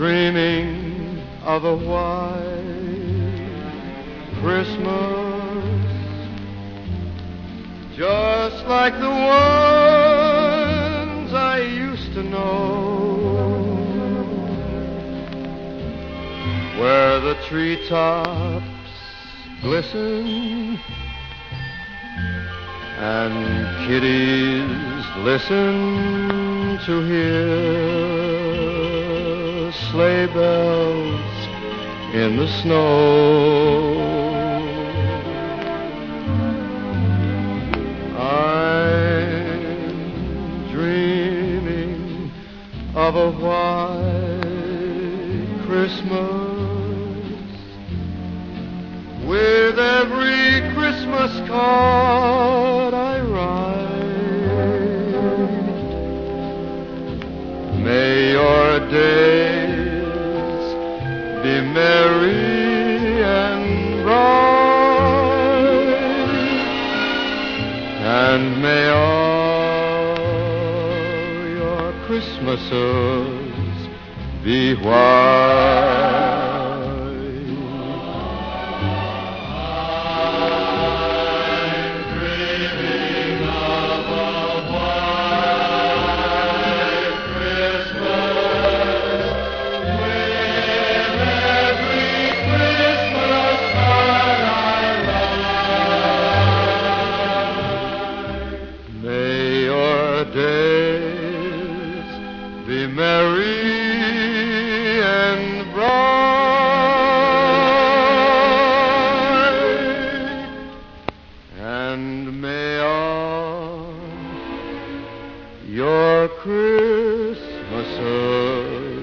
dreaming of a white Christmas, just like the ones I used to know, where the treetops glisten and kiddies listen to hear sleigh bells in the snow. I'm dreaming of a white Christmas, with every Christmas card I write. May your days be merry and bright, and may all your Christmases be white. Days be merry and bright, and may all your Christmases